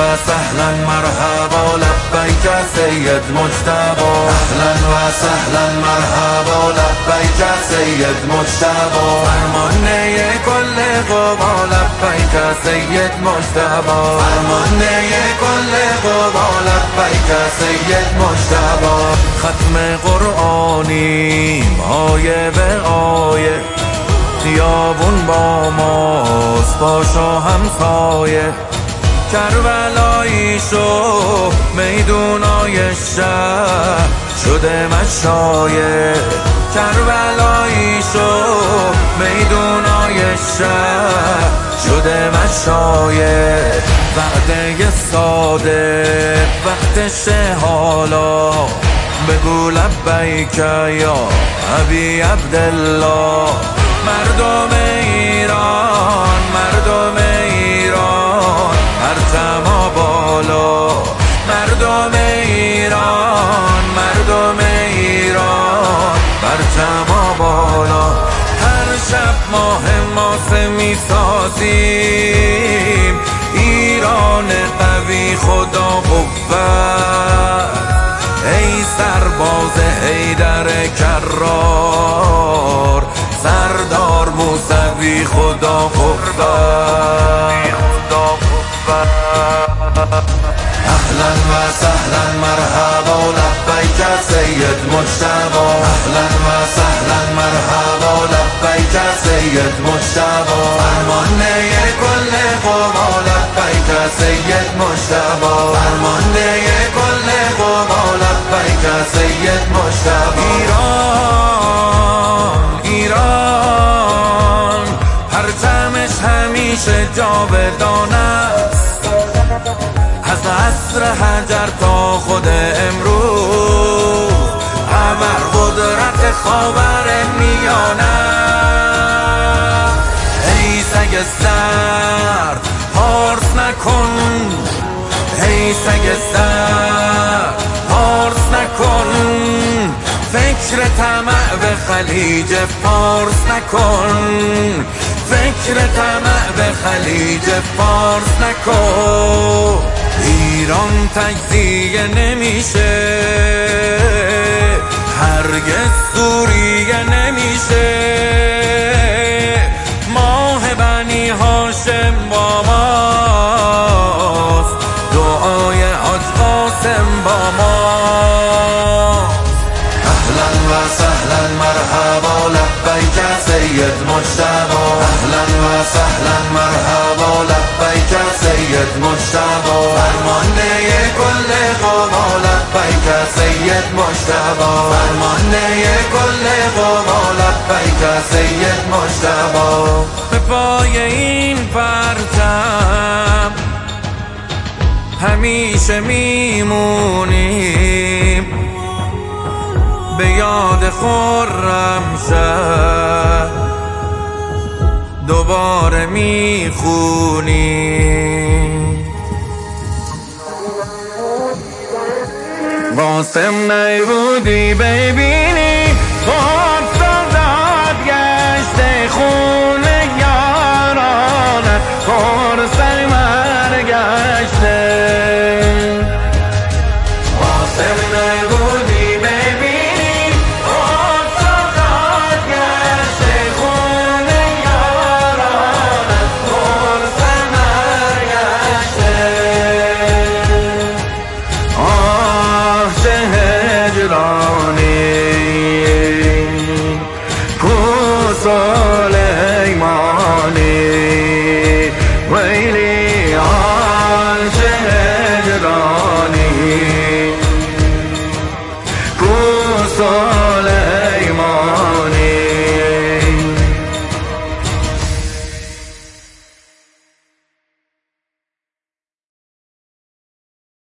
سهلا مرحبا لبیک سید مجتبی اهلا و سهلا مرحبا لبیک سید مجتبی فرمانده کل قوا لبیک سید مجتبی فرمانده کل قوا لبیک سید مجتبی ختم قرآنیم آیه به آیه خیابون با ماست باش و همسایه کربلایی شو میدونای شهر شده مشایه کربلایی شو میدونای شهر شده مشایه وعده صادق وقتشه حالا بگو لبیک یا ابی عبدالله مردم ایران مردم ایران پرچما بالا مردم ایران مردم ایران پرچما بالا هر شب ماه ماسه میسازیم ایران قوی خدا قوت ای سرباز حیدر کرار سردار موسوی خدا قوت اهلا و سهلا مرحبا لبیک سید مجتبی اهلا و سهلا مرحبا لبیک سید مجتبی فرمانده کل قوا لبیک سید مجتبی فرمانده کل قوا لبیک سید مجتبی ایران پرچمش همیشه جاودان است از عصر حجر تا خود امروز ابر قدرت خاور میانه ای سگ سرد پارس نکن ای سگ سرد پارس نکن فکر طمع به خلیج فارس نکن فکر طمع به خلیج فارس نکن ایران تجزیه نمیشه هرگز سوریه نمیشه ماه بنی هاشم با ماست دعای حاج قاسم با ماست اهلا و سهلا مرحبا لبیک سید مجتبی اهلا و سهلا مرحبا لبیک سید مجتبی فرمانده کل قوا لبیک سید مجتبی فرمانده کل قوا لبیک سید مجتبی به پای این پرچم همیشه میمونیم به یاد خرمشهر دوباره میخونیم قاسم نیبودی ببینی